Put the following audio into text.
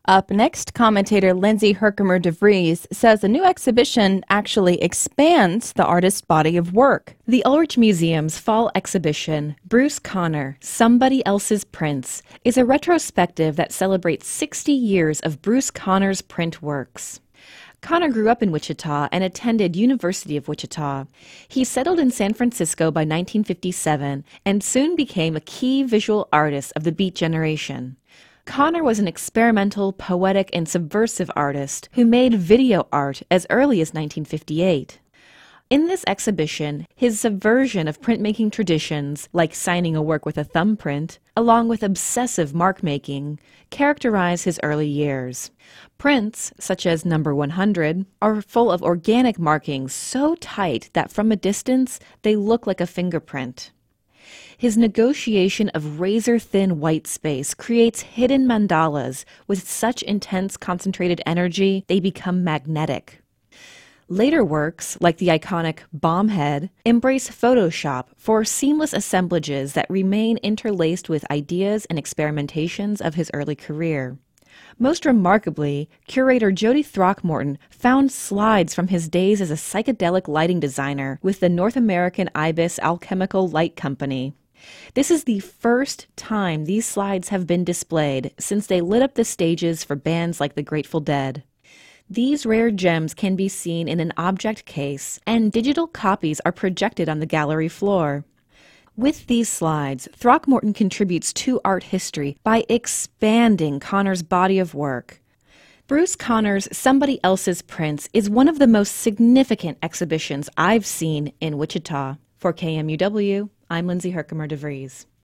Up next, commentator Lindsay Herkimer DeVries says a new exhibition actually expands the artist's body of work. The Ulrich Museum's fall exhibition, Bruce Conner, Somebody Else's Prints, is a retrospective that celebrates 60 years of Bruce Conner's print works. Conner grew up in Wichita and attended University of Wichita. He settled in San Francisco by 1957 and soon became a key visual artist of the Beat generation. Conner was an experimental, poetic, and subversive artist who made video art as early as 1958. In this exhibition, his subversion of printmaking traditions, like signing a work with a thumbprint, along with obsessive mark-making, characterize his early years. Prints, such as number 100, are full of organic markings so tight that from a distance they look like a fingerprint. His negotiation of razor-thin white space creates hidden mandalas with such intense concentrated energy they become magnetic. Later works, like the iconic Bomb Head, embrace Photoshop for seamless assemblages that remain interlaced with ideas and experimentations of his early career. Most remarkably, curator Jody Throckmorton found slides from his days as a psychedelic lighting designer with the North American Ibis Alchemical Light Company. This is the first time these slides have been displayed since they lit up the stages for bands like the Grateful Dead. These rare gems can be seen in an object case, and digital copies are projected on the gallery floor. With these slides, Throckmorton contributes to art history by expanding Conner's body of work. Bruce Conner's Somebody Else's Prints is one of the most significant exhibitions I've seen in Wichita. For KMUW, I'm Lindsay Herkimer DeVries.